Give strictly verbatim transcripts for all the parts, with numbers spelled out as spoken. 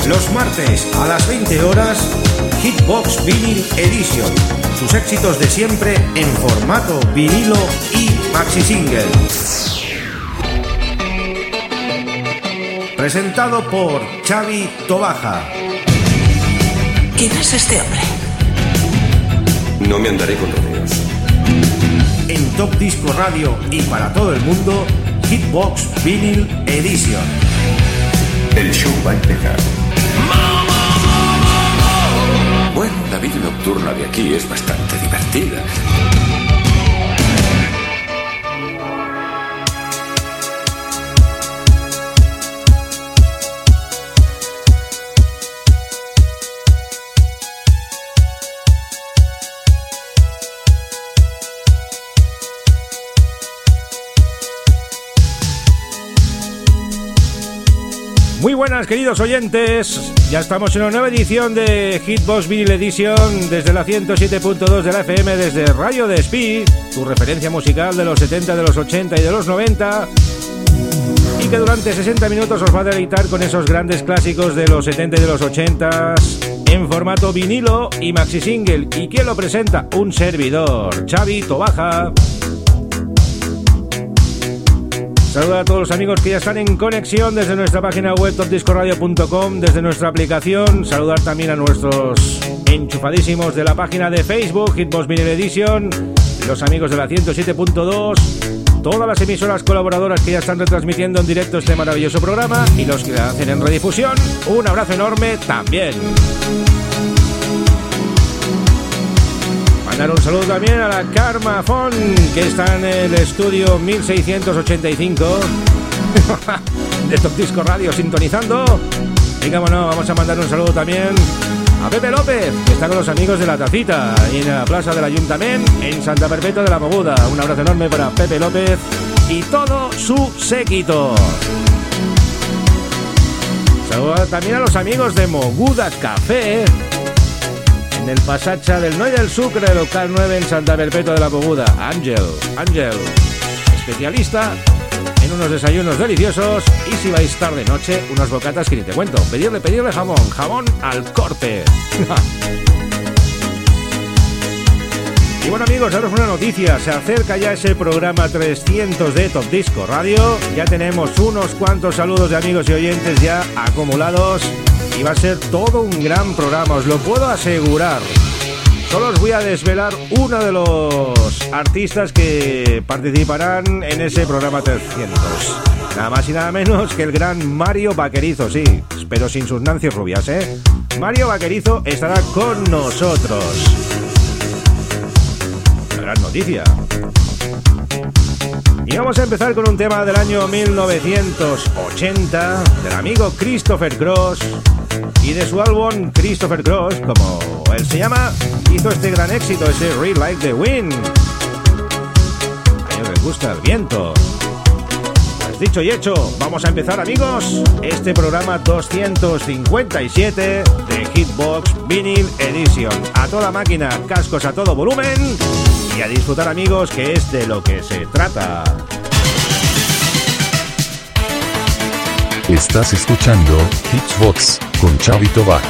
Los martes a las veinte horas, Hitbox Vinyl Edition. Sus éxitos de siempre en formato vinilo y maxi single. Presentado por Xavi Tobaja. ¿Quién es este hombre? No me andaré con rodeos. En Top Disco Radio y para todo el mundo, Hitbox Vinyl Edition. El show va a empezar. Bueno, la vida nocturna de aquí es bastante divertida. Muy buenas, queridos oyentes. Ya estamos en una nueva edición de Hitbox Vinyl Edition desde la ciento siete punto dos de la F M, desde Radio Despí, tu referencia musical de los setenta, de los ochenta y de los noventa, y que durante sesenta minutos os va a deleitar con esos grandes clásicos de los setenta y de los ochenta en formato vinilo y maxi single. ¿Y quién lo presenta? Un servidor, Xavi Tobaja. Saludos a todos los amigos que ya están en conexión desde nuestra página web top disco radio punto com, desde nuestra aplicación. Saludar también a nuestros enchufadísimos de la página de Facebook, Hitbox Vinyl Edition, los amigos de la ciento siete punto dos, todas las emisoras colaboradoras que ya están retransmitiendo en directo este maravilloso programa y los que hacen en redifusión. Un abrazo enorme también. Mandar un saludo también a la Karma Fon, que está en el estudio mil seiscientos ochenta y cinco de Top Disco Radio sintonizando. Y cómo no, vamos a mandar un saludo también a Pepe López, que está con los amigos de La Tacita y en la plaza del Ayuntamiento en Santa Perpetua de la Moguda. Un abrazo enorme para Pepe López y todo su séquito. Saludos también a los amigos de Mogudas Café, en el Pasacha del Noy del Sucre, local nueve en Santa Perpetua de la Moguda. Ángel, Ángel, especialista en unos desayunos deliciosos, y si vais tarde noche, unas bocatas que ni te cuento. Pedirle, pedirle jamón, jamón al corte. Y bueno, amigos, daros una noticia. Se acerca ya ese programa trescientos de Top Disco Radio. Ya tenemos unos cuantos saludos de amigos y oyentes ya acumulados, y va a ser todo un gran programa, os lo puedo asegurar. Solo os voy a desvelar uno de los artistas que participarán en ese programa trescientos. Nada más y nada menos que el gran Mario Vaquerizo, sí, pero sin sus Nancy rubias, ¿eh? Mario Vaquerizo estará con nosotros. Una gran noticia. Y vamos a empezar con un tema del año mil novecientos ochenta, del amigo Christopher Cross, y de su álbum Christopher Cross, como él se llama, hizo este gran éxito, ese Real Like the Wind. A ellos les gusta el viento. Pues dicho y hecho, vamos a empezar, amigos, este programa doscientos cincuenta y siete de Hitbox Vinyl Edition. A toda máquina, cascos a todo volumen, y a disfrutar, amigos, que es de lo que se trata. Estás escuchando Hitbox con Xavi Tobaja.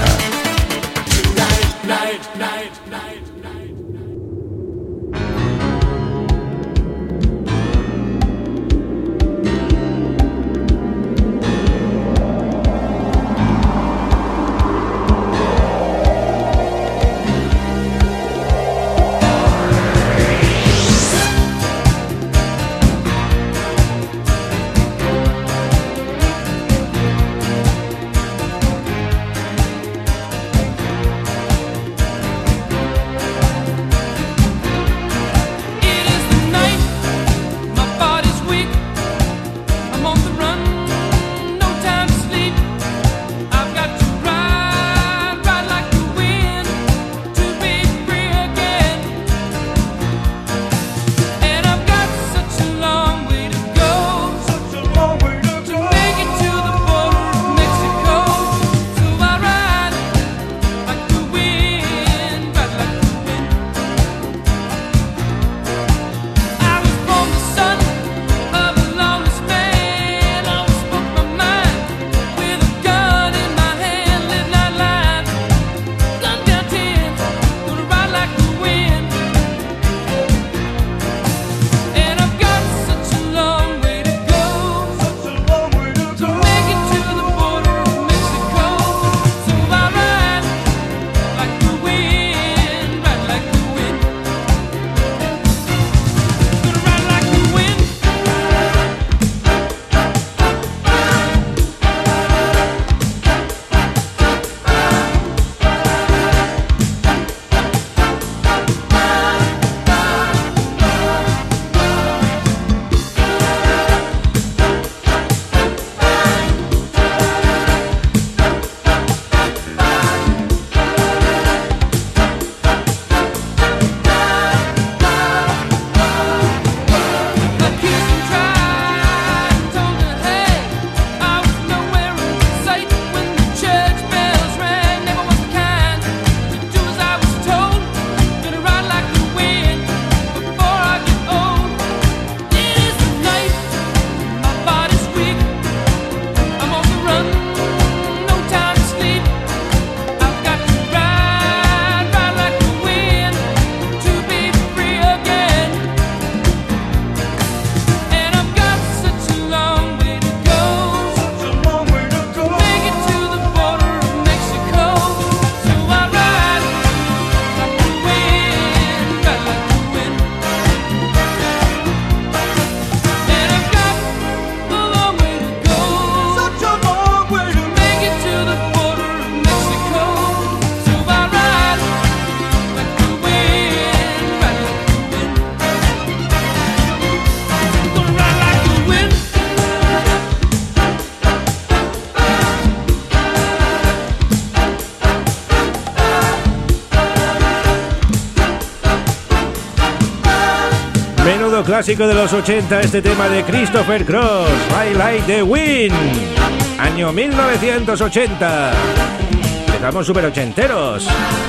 Otro clásico de los ochenta, este tema de Christopher Cross, Ride Like the Wind, año mil novecientos ochenta. Estamos súper ochenteros.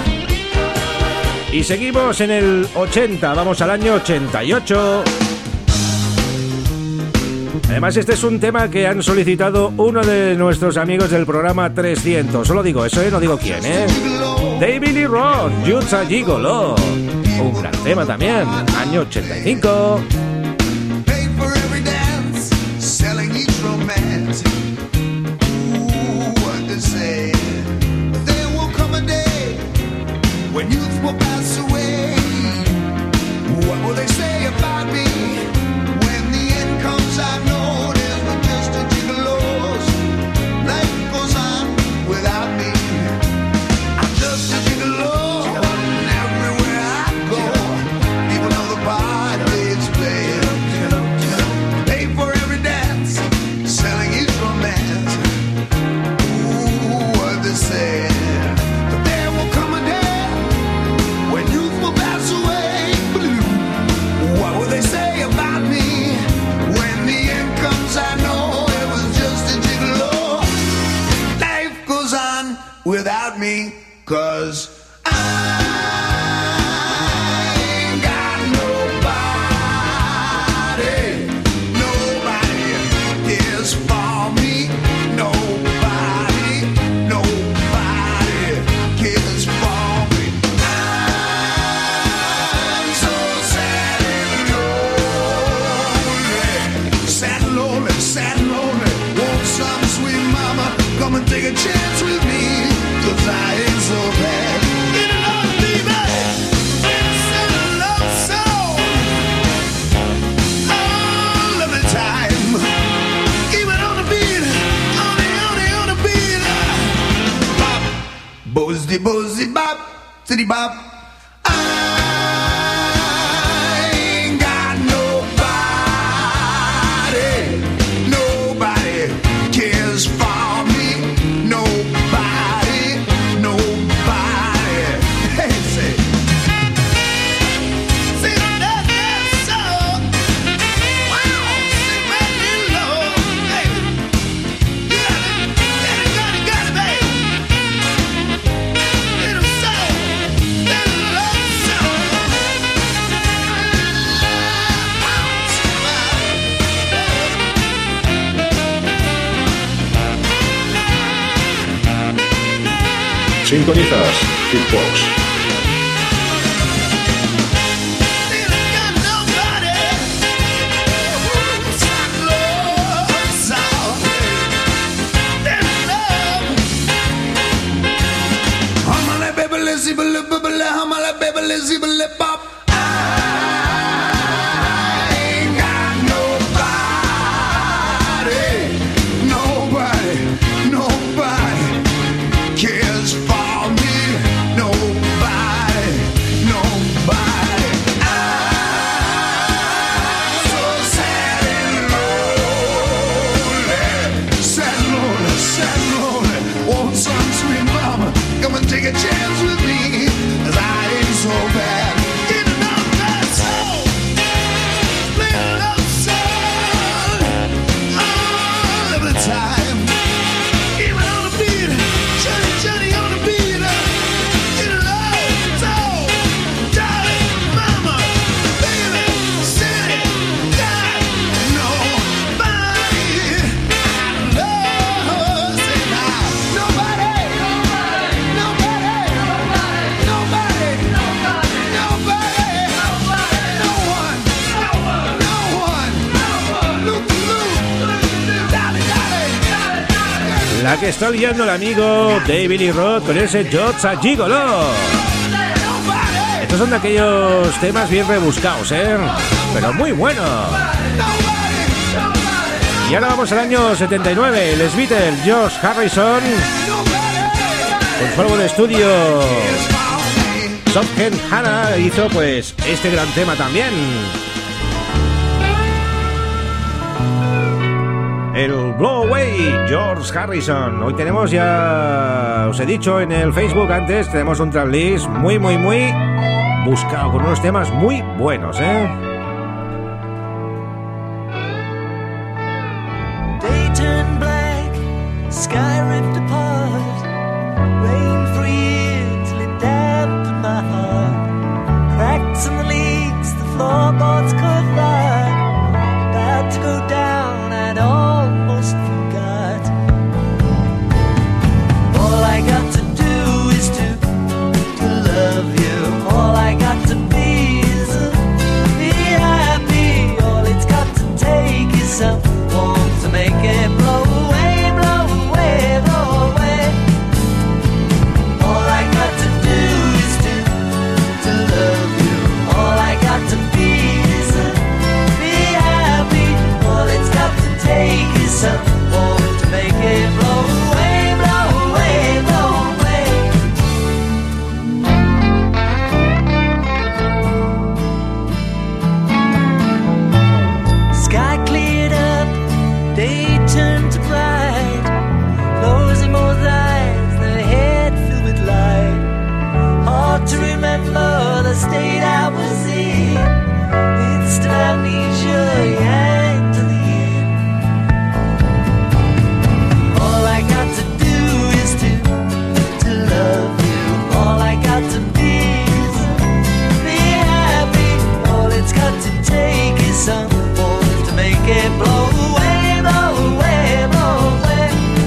Y seguimos en el ochenta, vamos al año ochenta y ocho. Además, este es un tema que han solicitado uno de nuestros amigos del programa trescientos. Solo digo eso, ¿eh? No digo quién, ¿eh? David Lee Roth, You's a Gigolo. Un gran tema también, año ochenta y cinco. Without me, 'cause I ain't got nobody, nobody cares for me, nobody, nobody cares for me. I'm so sad and lonely, sad and lonely, sad and lonely. Want some sweet mama, come and take a chance with me. 'Cause I ain't so bad. Get along, baby. Sing a love song all of the time. Even on the beat, on the, on the, on the beat. Bop, bozzy, bozzy, bop, city bop. I ain't got nobody, nobody cares for me, nobody. Sintonizas Hitbox. La que está liando el amigo David Lee Roth con ese You's a Gigolo. Estos son de aquellos temas bien rebuscados, ¿eh? Pero muy buenos. Y ahora vamos al año setenta y nueve. Les Beatles, George Harrison, con su álbum de estudio Soften Hannah, hizo pues este gran tema también. El Blow Away, George Harrison. Hoy tenemos, ya os he dicho en el Facebook antes, tenemos un tracklist muy, muy, muy buscado, con unos temas muy buenos, ¿eh? sky ripped apart, rained for years till it dampened my heart. Cracks in the leaks, the floorboards caught fire. About to go down, I'd almost forgot. All I got to do is to, to love you. All I got to be is a, be happy. All it's got to take is someone to make it blow away, blow away, blow away. All I got to do is to, to love you. All I got to be is a, be happy. All it's got to take is someone to make it blow away, blow away, blow away. Sky cleared up, day turned to bright. Closing both eyes, the head filled with light. Hard to remember the state I was in. Instant amnesia, yeah, to the end. All I got to do is to, to love you. All I got to be is be happy. All it's got to take is someone to make it blow away, blow away, blow away.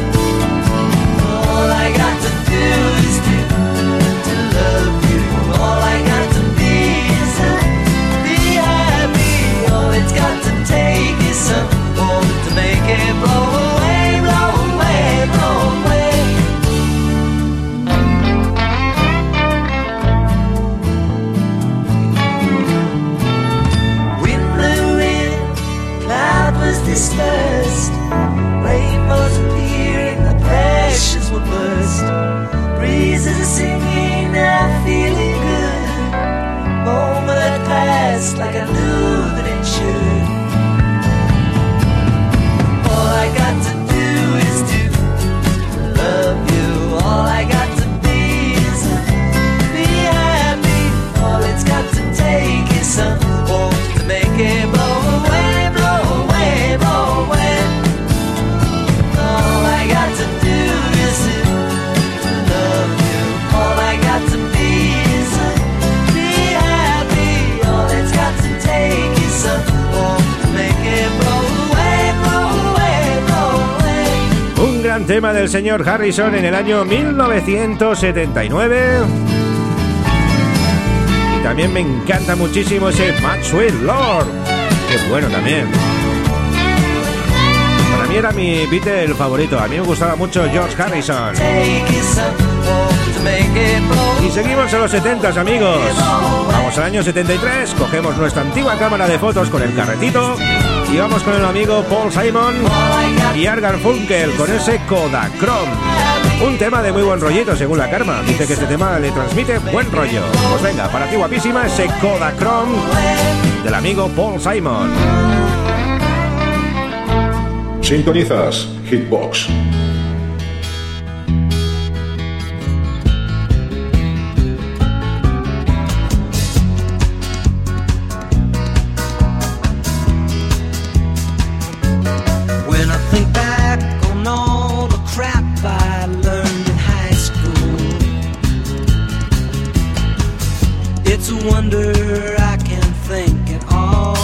All I got to do is to, to love you. All I got to be is to be happy. All it's got to take is someone to make it blow away, blow away, blow away. Wind blew in, cloud was dispersed. Rainbows appearing, the passions will burst. Breezes are singing, I'm feeling good. Moment had passed like I knew that it should. All I got to do is to love you. All I got to be is to be happy. All it's got to take is someone to make it blow away, blow away, blow away. All I got to do is to love you. All I got to be is to be happy. All it's got to take is someone to make it blow away, blow away, blow away. Un gran tema del señor Harrison en el año mil novecientos setenta y nueve. Y también me encanta muchísimo ese Maxwell Lord. Qué bueno también. Para mí era mi Beatle favorito. A mí me gustaba mucho George Harrison. Y seguimos en los setentas, amigos. Vamos al año setenta y tres. Cogemos nuestra antigua cámara de fotos con el carretito y vamos con el amigo Paul Simon y Art Garfunkel con ese Kodachrome. Un tema de muy buen rollito, según la Karma. Dice que este tema le transmite buen rollo. Pues venga, para ti guapísima, ese Kodachrome del amigo Paul Simon. Sintonizas Hitbox. When I think back on all the crap I learned in high school, it's a wonder I can think at all.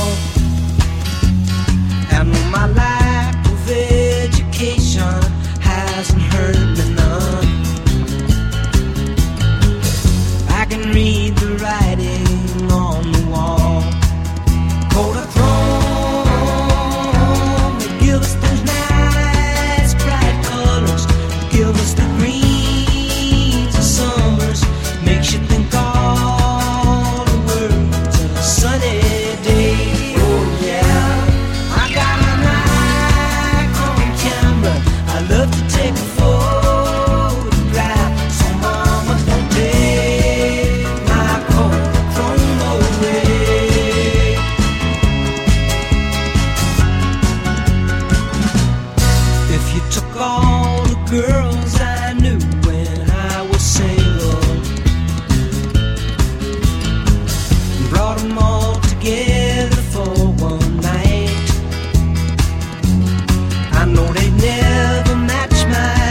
And my lack of education hasn't hurt me none. I can read the writing on the wall. Kodachrome, they give us those nice bright colors, give us the greens of summers, makes you think all the words of a sunny day. Oh yeah, I got a Nikon camera, I love to take a photograph, so mama don't take my Kodachrome away. If you took all the girls I knew when I was single and brought them all together for one night, I know they'd never match my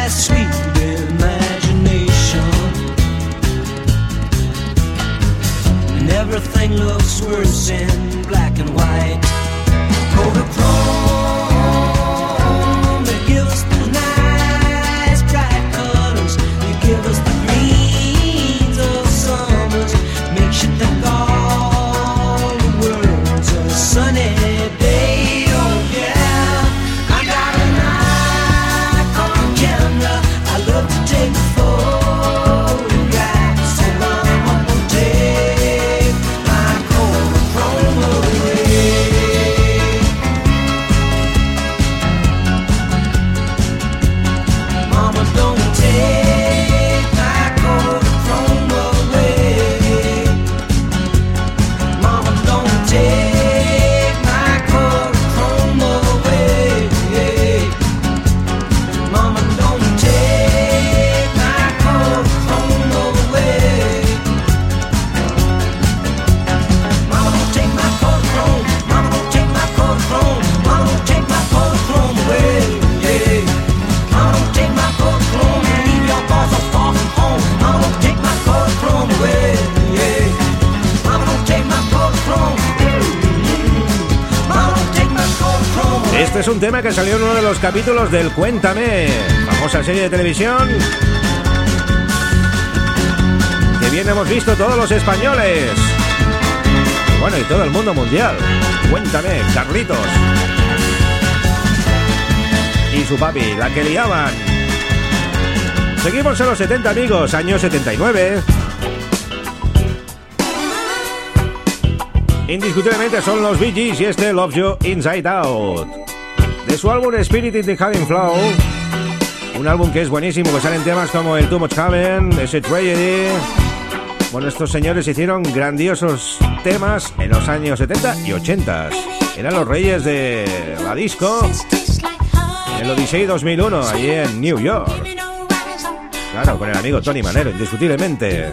es un tema que salió en uno de los capítulos del Cuéntame, famosa serie de televisión que bien hemos visto todos los españoles. Bueno, y todo el mundo mundial. Cuéntame, Carlitos y su papi, la que liaban. Seguimos en los setenta, amigos, año setenta y nueve. Indiscutiblemente son los Bee Gees y este Love You Inside Out, de su álbum Spirit in the Having Flow. Un álbum que es buenísimo, que salen temas como el Too Much Heaven, ese Tragedy. Bueno, estos señores hicieron grandiosos temas en los años setenta y ochenta. Eran los reyes de la disco en el Odyssey dos mil uno, allí en New York. Claro, con el amigo Tony Manero, indiscutiblemente.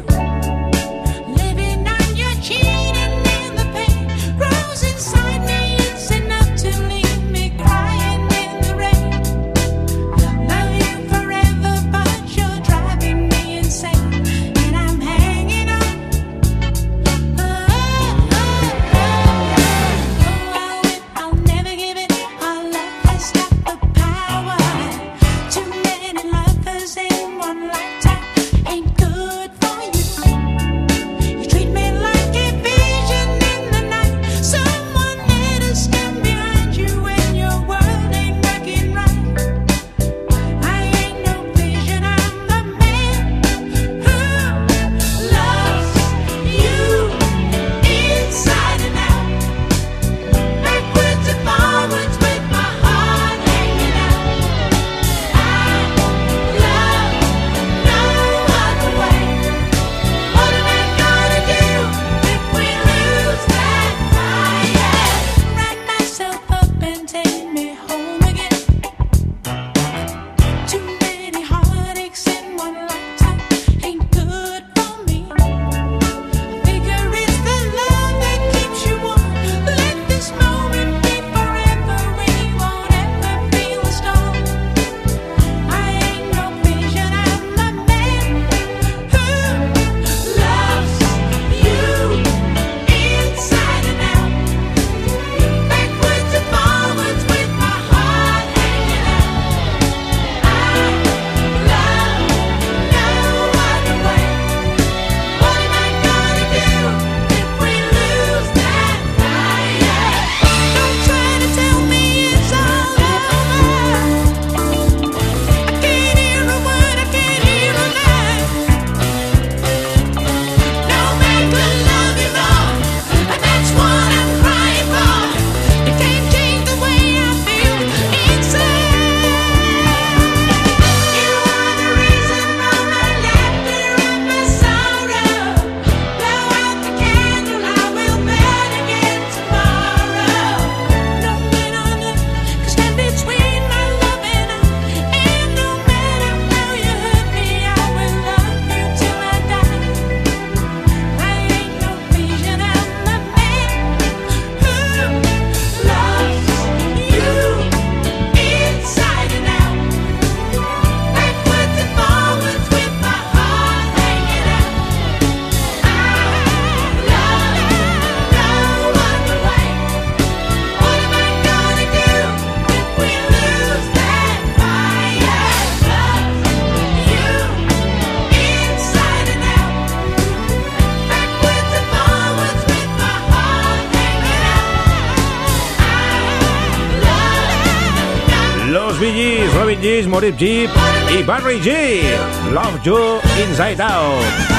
Bee Gees, Robin Gibb, Maurice Gibb y Barry Gibb. Love You Inside Out.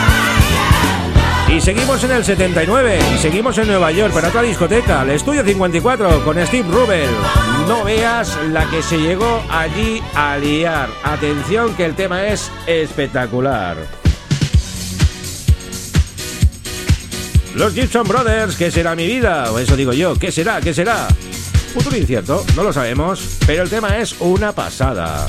Y seguimos en el setenta y nueve y seguimos en Nueva York, pero otra discoteca, el Estudio cincuenta y cuatro con Steve Rubel. No veas la que se llegó allí a liar. Atención que el tema es espectacular. Los Gibson Brothers, ¿qué será mi vida? O eso digo yo, ¿qué será? ¿Qué será? Futuro incierto, no lo sabemos, pero el tema es una pasada.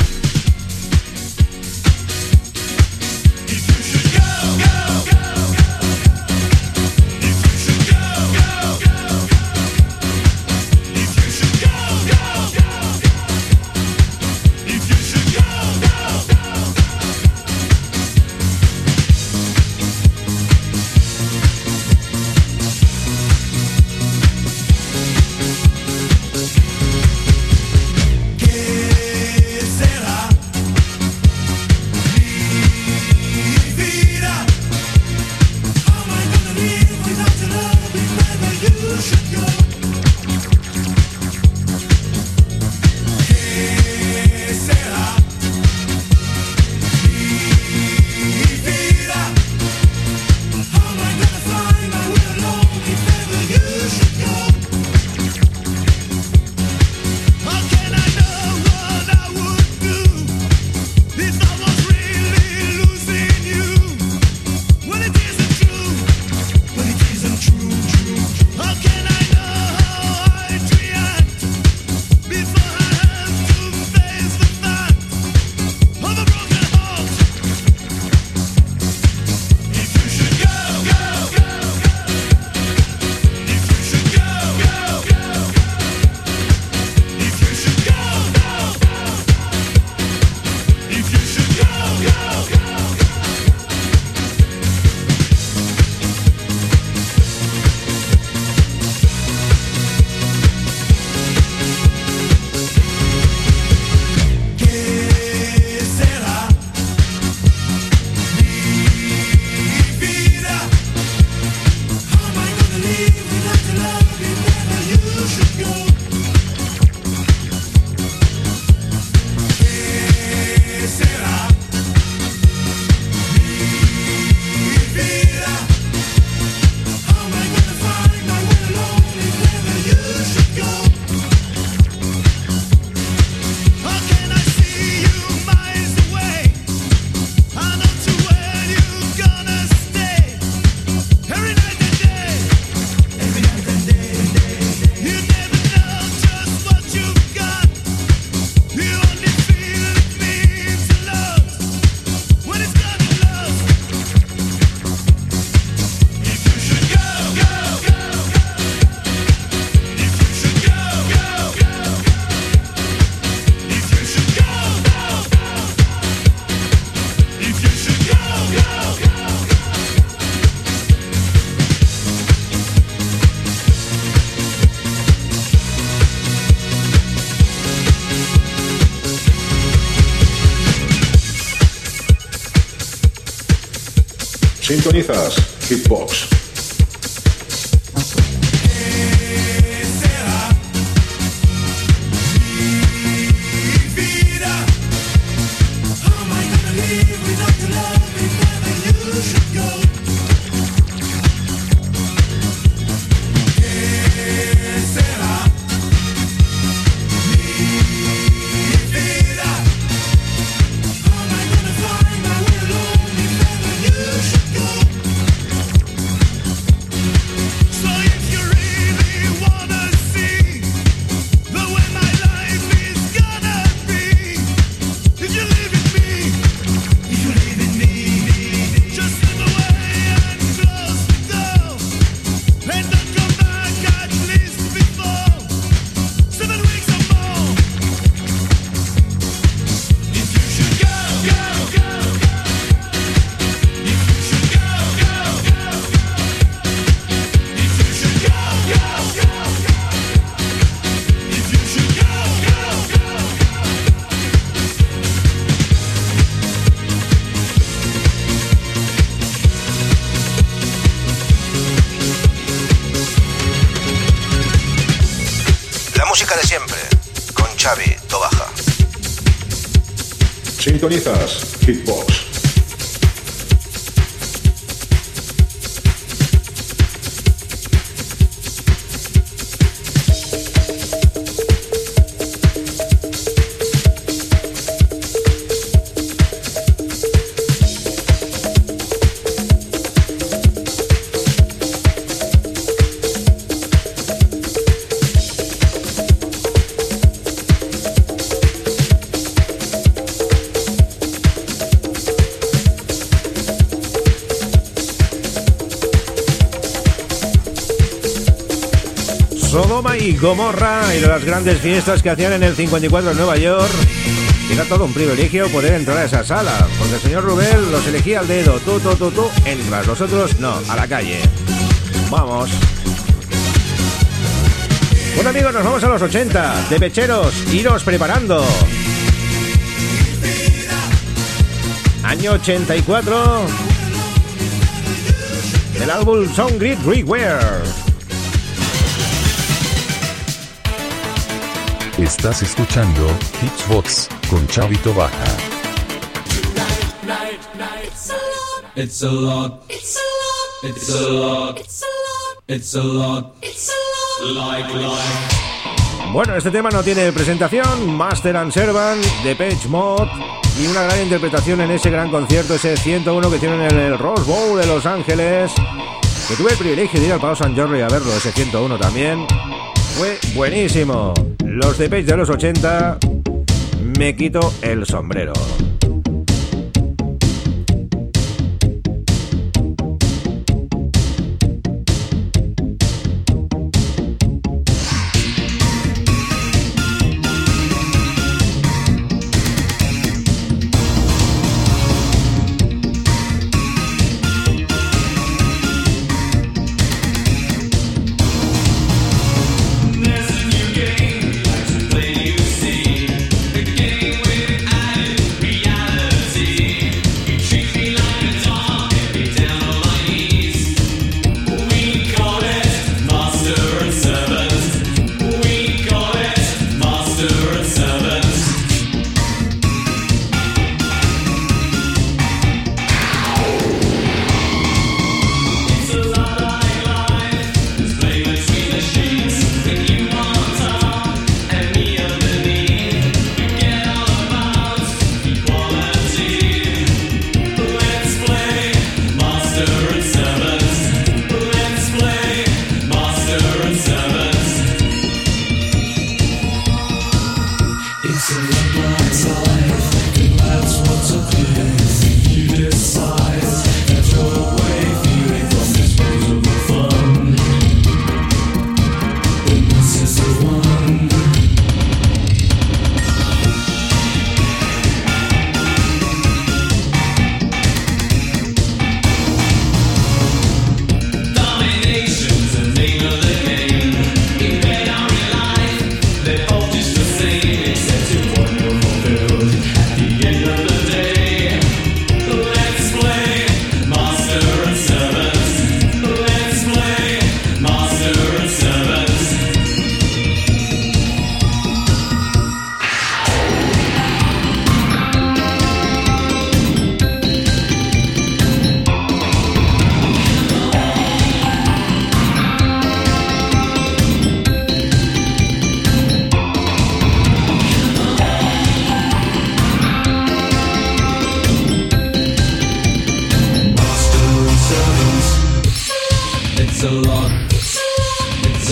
Sintonizas Hitbox. De siempre, con Xavi Tobaja. Sintonizas Hitbox. Sodoma y Gomorra y de las grandes fiestas que hacían en el cincuenta y cuatro en Nueva York. Era todo un privilegio poder entrar a esa sala, porque el señor Rubel los elegía al dedo. Tú, tú, tú, tú, entras. Los otros, no, a la calle. Vamos. Bueno, amigos, nos vamos a los ochenta. De pecheros, iros preparando. Año ochenta y cuatro. Del álbum Some Great Rewear. Estás escuchando Hitbox con Xavi Tobaja. It's a lot. It's a lot. It's a lot. It's a lot. It's a lot. It's a lot. Like like. Bueno, este tema no tiene presentación. Master and Servant, Depeche Mode y una gran interpretación en ese gran concierto, ese ciento uno que tienen en el Rose Bowl de Los Ángeles. Que tuve el privilegio de ir al Palau Sant Jordi a verlo, ese ciento uno también. Fue buenísimo. Los Depeche de los ochenta, me quito el sombrero. Play you see the game with I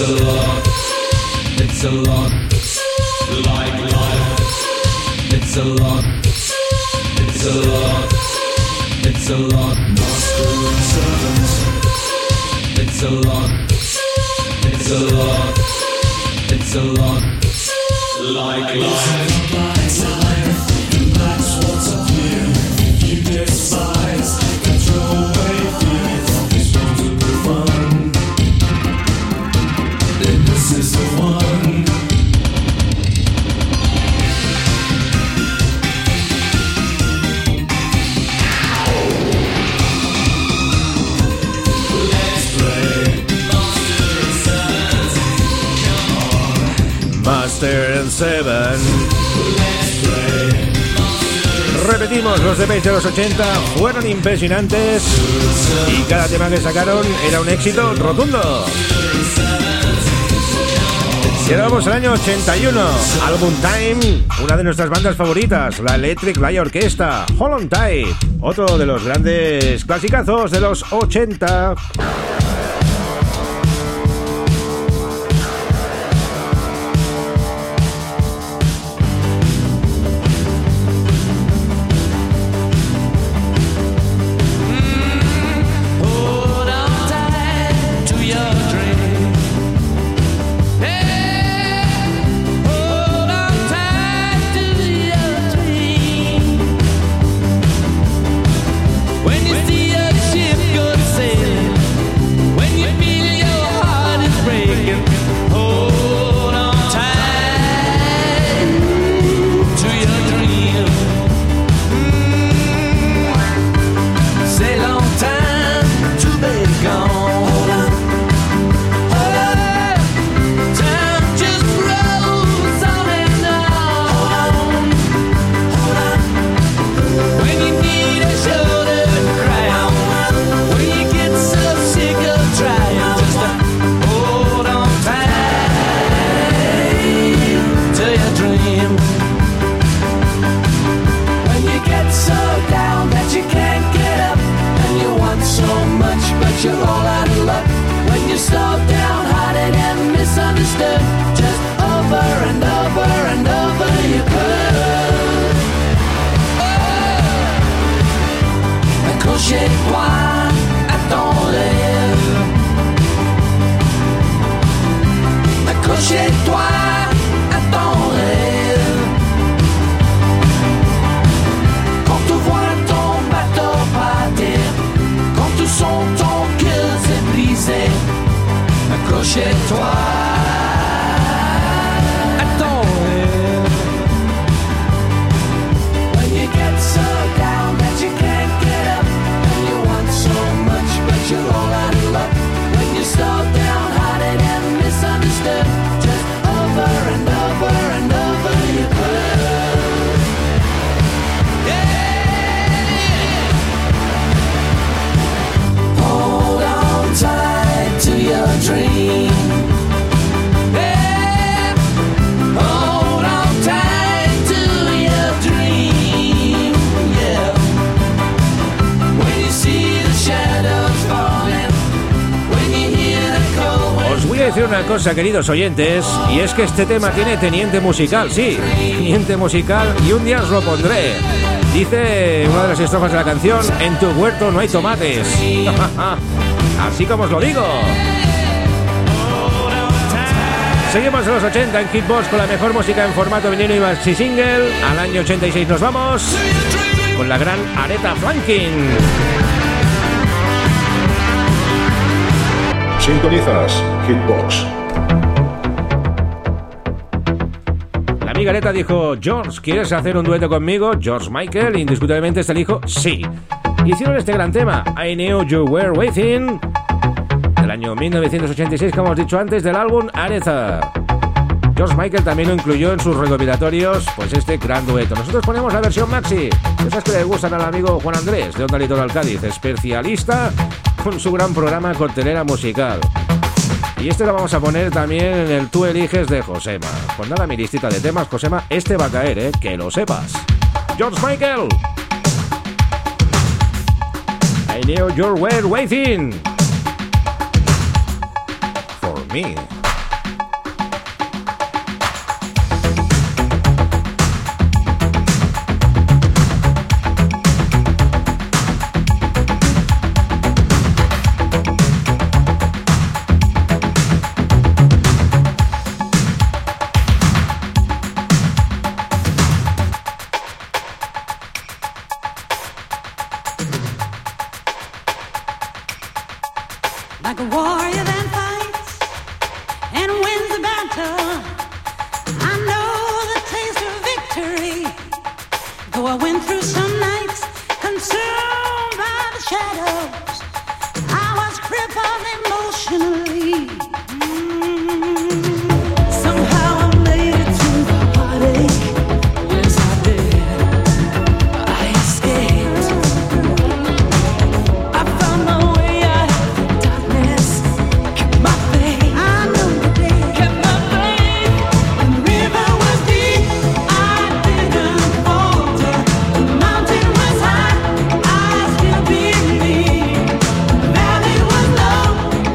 a lot, it's a lot, like life. It's a lot, it's a lot, it's a lot, master and servant. It's a lot, it's a lot, it's a lot, like life. It's life, and that's what's up here. You despise, control away feelings of disposable fun. Then this is the one. Master and Seven. Repetimos, los debates de los ochenta fueron impresionantes y cada tema que sacaron era un éxito rotundo. Y ahora vamos al año ochenta y uno, álbum Time, una de nuestras bandas favoritas, la Electric Light Orchestra, Hold On Tight, otro de los grandes clasicazos de los ochenta. Una cosa, queridos oyentes, y es que este tema tiene teniente musical, sí, teniente musical, y un día os lo pondré. Dice una de las estrofas de la canción: en tu huerto no hay tomates. Así como os lo digo. Seguimos en los ochenta en Hitbox con la mejor música en formato vinilo y maxi single. Al año ochenta y seis nos vamos con la gran Aretha Franklin. Sintonizas Hitbox. La amiga Aretha dijo: George, ¿quieres hacer un dueto conmigo? George Michael indiscutiblemente este dijo sí. Hicieron este gran tema, I Knew You Were Waiting, del año mil novecientos ochenta y seis, como hemos dicho antes, del álbum Aretha. George Michael también lo incluyó en sus recopilatorios, pues este gran dueto. Nosotros ponemos la versión maxi, esas que le gustan al amigo Juan Andrés de Onda Litoral Cádiz, especialista con su gran programa Coctelera Musical. Y este lo vamos a poner también en el Tú Eliges de Josema. Pues nada, mi listita de temas, Josema, este va a caer, ¿eh? Que lo sepas. George Michael. I knew you were waiting for me. like a warrior that fights and wins the battle. I know the taste of victory, though I went through some nights consumed by the shadows. I was crippled emotionally. Mm. Somehow I made it through the heartache. Yes, I did. I escaped. I found my way out of the darkness. Kept my faith. I know you did. Kept my faith. When the river was deep, I didn't falter. The mountain was high, I still believed. The valley was low,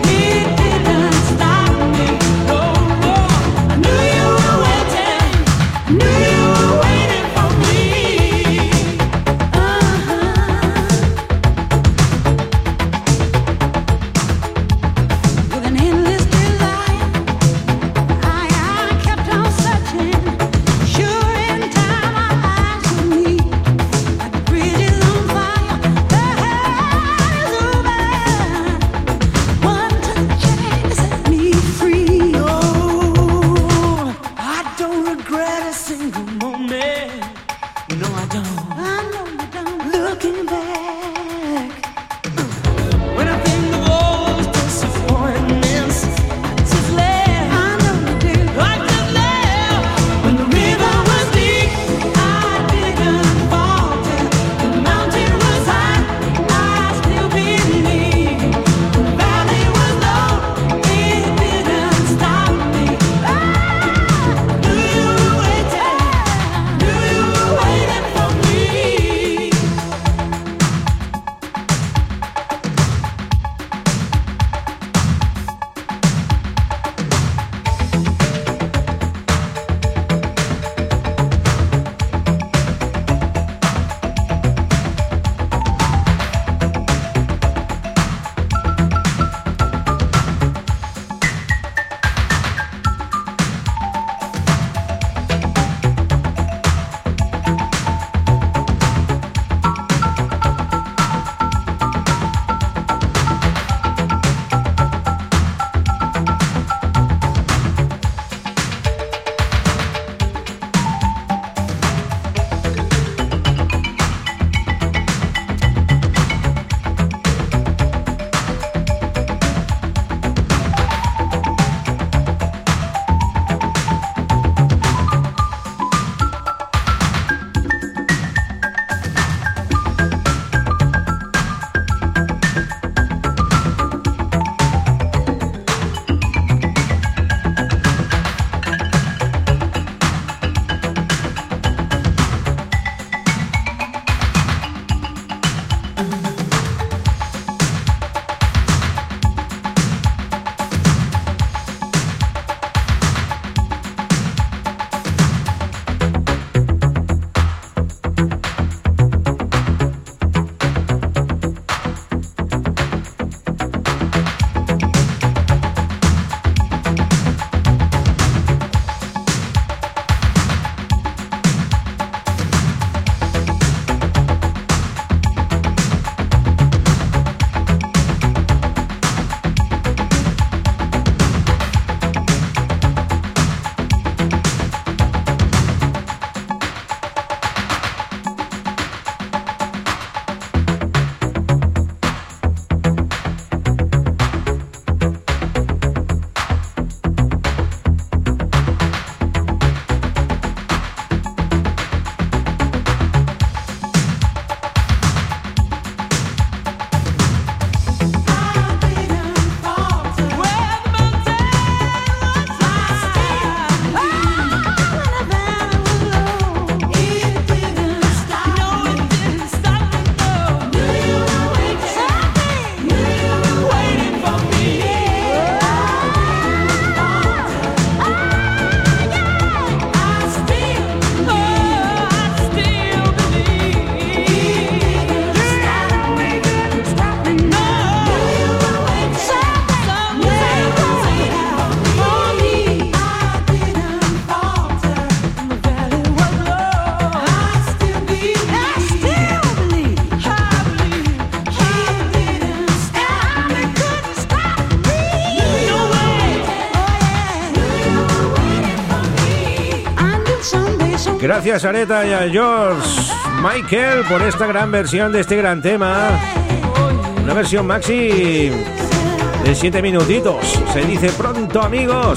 Gracias a Aretha y a George Michael por esta gran versión de este gran tema. Una versión maxi de siete minutitos. Se dice pronto, amigos.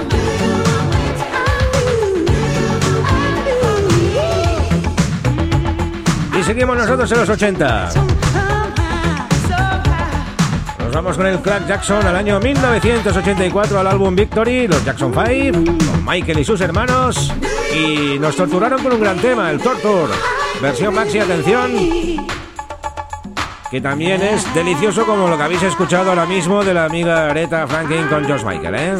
Y seguimos nosotros en los ochenta. Nos vamos con el Clark Jackson al año mil novecientos ochenta y cuatro, al álbum Victory, los Jackson Five, con Michael y sus hermanos, y nos torturaron con un gran tema, el Torture, versión maxi, atención, que también es delicioso como lo que habéis escuchado ahora mismo de la amiga Aretha Franklin con George Michael, ¿eh?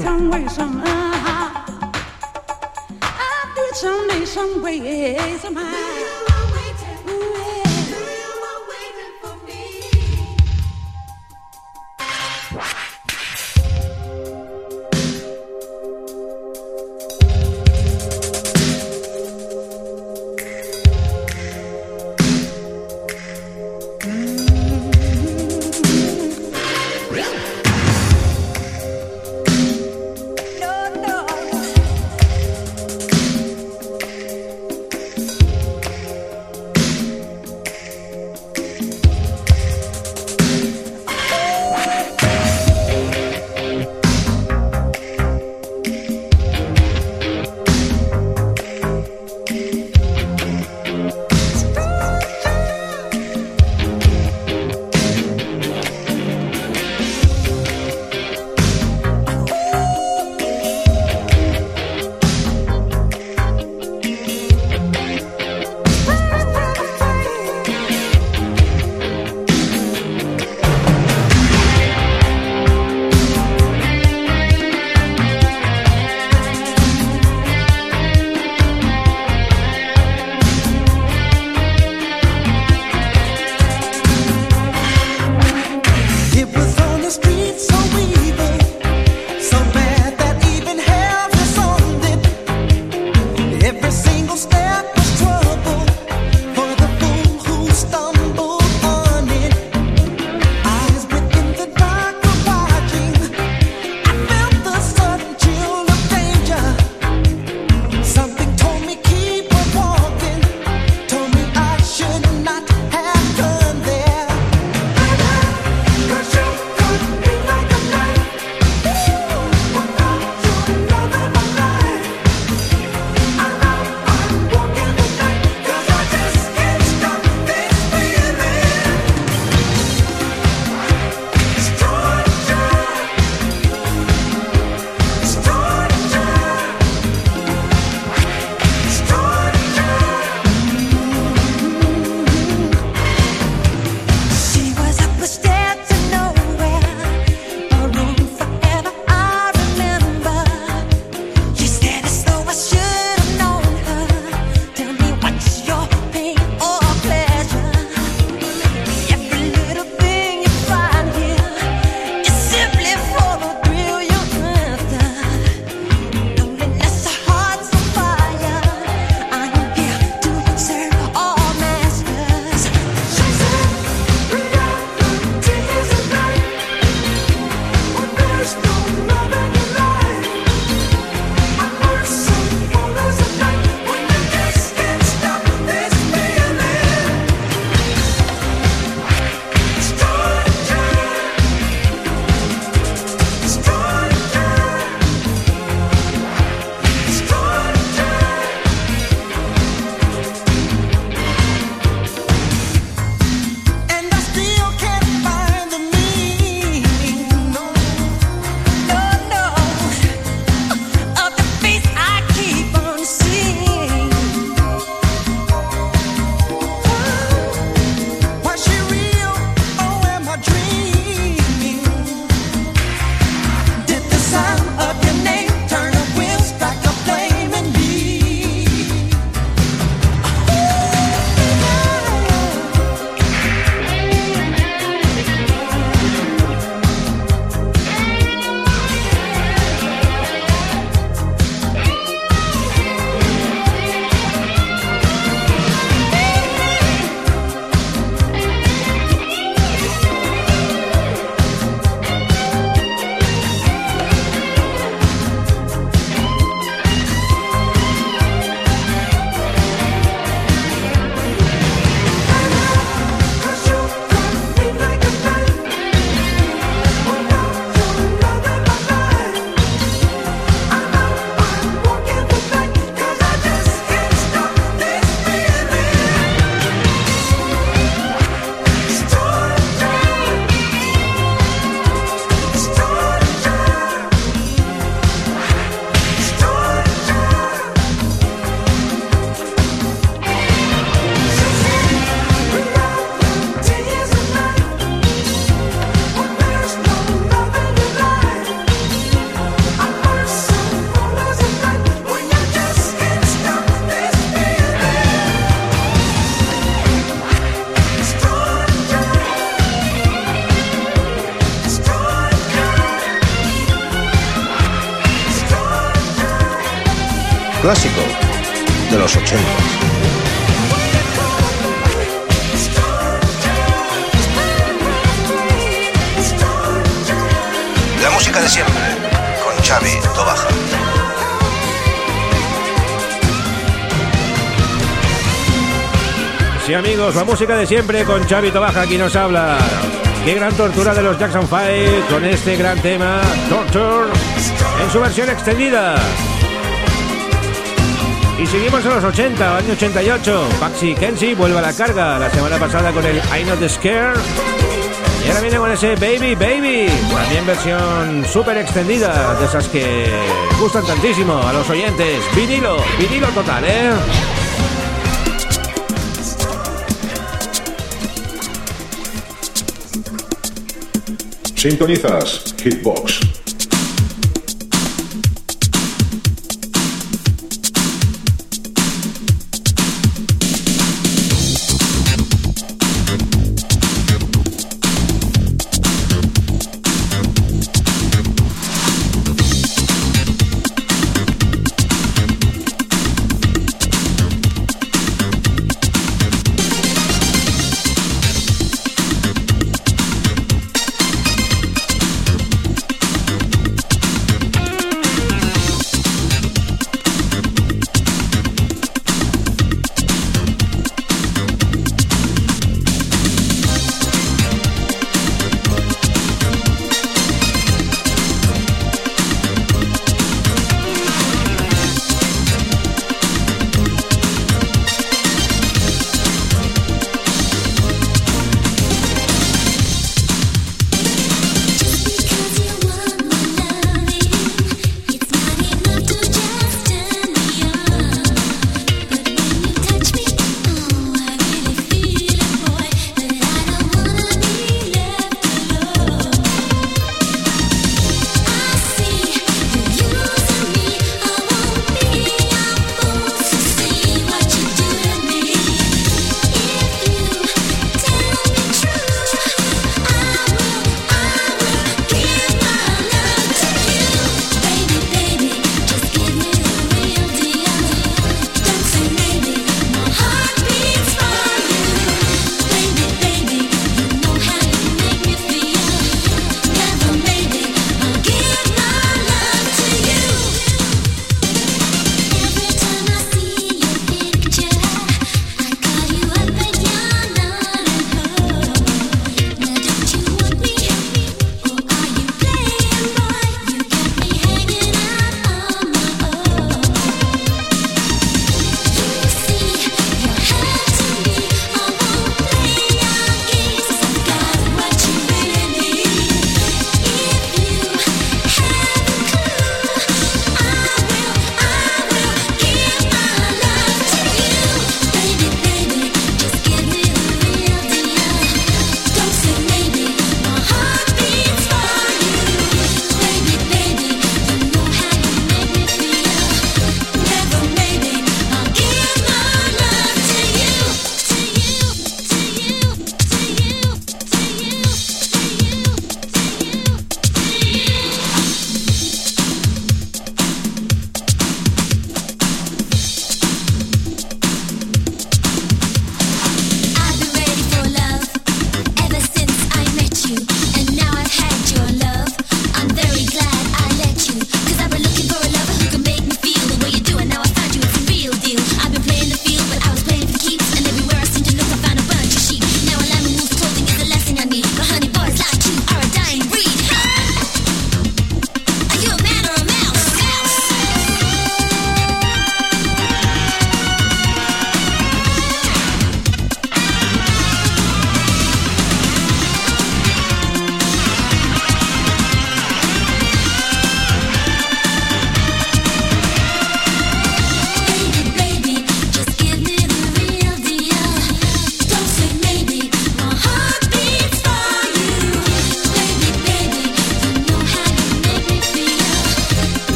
clásico de los ochenta. La música de siempre, con Xavi Tobaja. Sí, amigos, la música de siempre con Xavi Tobaja, aquí nos habla. Qué gran tortura de los Jackson Five con este gran tema, Torture, en su versión extendida. Y seguimos en los ochenta, año ochenta y ocho. Paxi Kenzie vuelve a la carga la semana pasada con el I Not Scared. Y ahora viene con ese Baby Baby, también versión súper extendida, de esas que gustan tantísimo a los oyentes. Vinilo, vinilo total, ¿eh? Sintonizas Hitbox.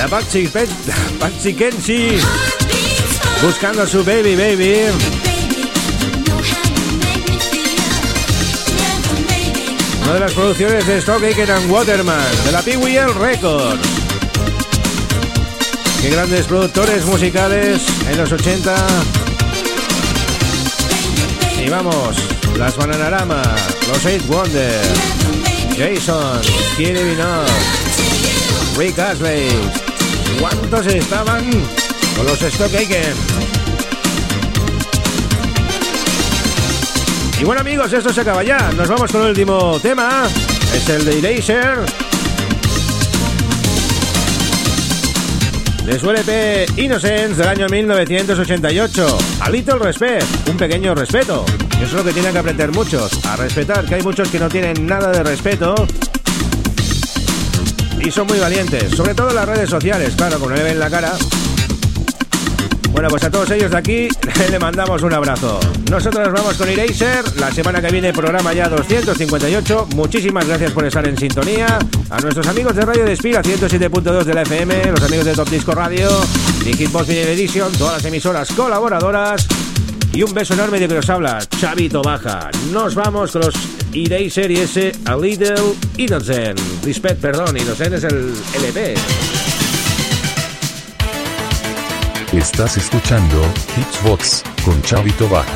La Patsy, Pe- Patsy Kenshi buscando a su baby baby. Una de las producciones de Stock Aitken and Waterman de la P W L Records. Qué grandes productores musicales en los ochenta. Y vamos, las Bananarama, los Eight Wonder, Jason, Kylie Minogue, Rick Astley. ¿Cuántos estaban con los Stock Aitken? Y bueno amigos, esto se acaba ya. Nos vamos con el último tema. Es el de Erasure, de su L P Innocence del año mil novecientos ochenta y ocho. A little respect, un pequeño respeto. Eso es lo que tienen que aprender muchos, a respetar, que hay muchos que no tienen nada de respeto y son muy valientes, sobre todo en las redes sociales, claro, como me ven la cara. Bueno, pues a todos ellos de aquí le mandamos un abrazo. Nosotros nos vamos con Erasure. La semana que viene programa ya doscientos cincuenta y ocho. Muchísimas gracias por estar en sintonía. A nuestros amigos de Radio Despira ciento siete punto dos de la F M, los amigos de Top Disco Radio, de Hitbox Vinyl Edition, todas las emisoras colaboradoras. Y un beso enorme de que os habla Chavito Baja. Nos vamos con los Erasure y ese A Little Innocent. Respect, perdón, Innocent es el L P. Estás escuchando Hitbox con Chavito Baja.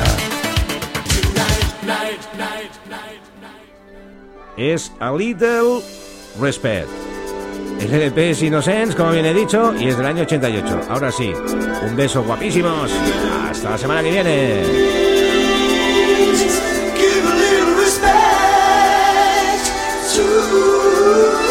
Es A Little Respect. El L P es Innocence, como bien he dicho, y es del año ochenta y ocho. Ahora sí, un beso guapísimos. Hasta la semana que viene. Give a little respect to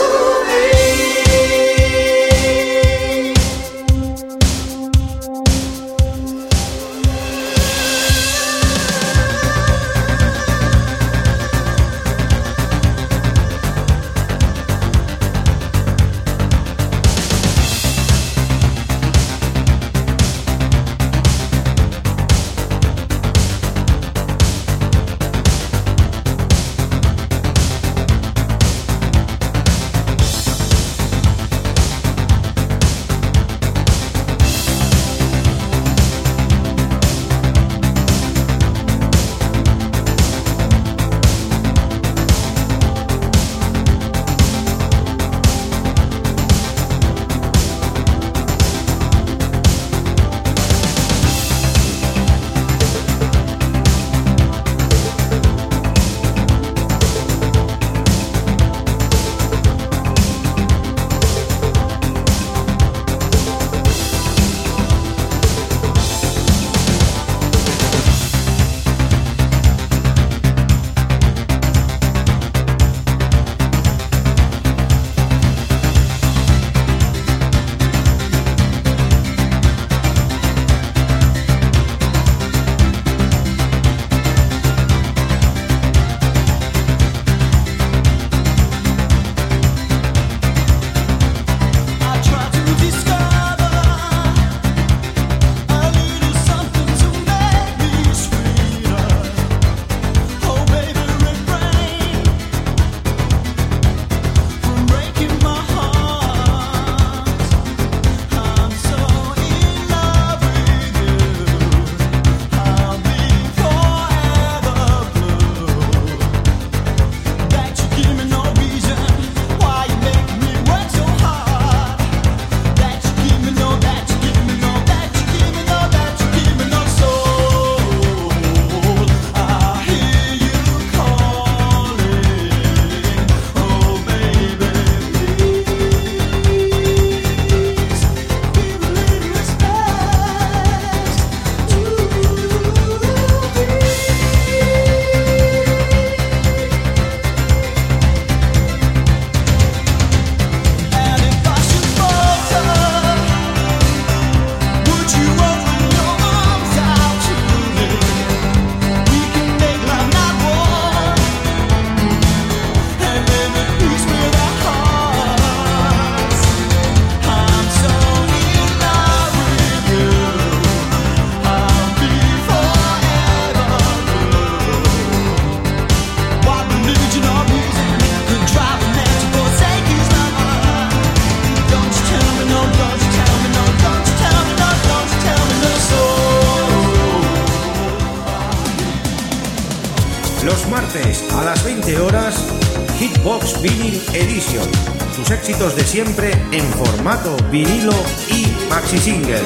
veinte horas, Hitbox Vinyl Edition. Sus éxitos de siempre en formato vinilo y maxi single.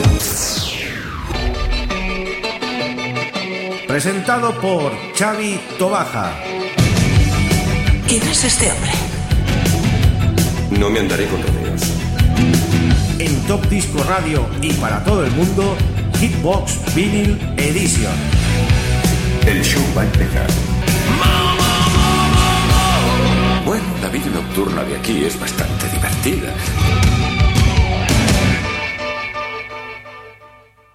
Presentado por Xavi Tobaja. ¿Quién es este hombre? No me andaré con rodeos. En Top Disco Radio y para todo el mundo, Hitbox Vinyl Edition. El show va a empezar. Bueno, la vida nocturna de aquí es bastante divertida.